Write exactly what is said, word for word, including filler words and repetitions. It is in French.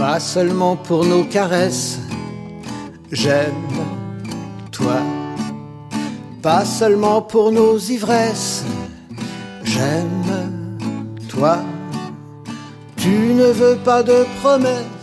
pas seulement pour nos caresses. J'aime toi, pas seulement pour nos ivresses. J'aime toi, tu ne veux pas de promesses.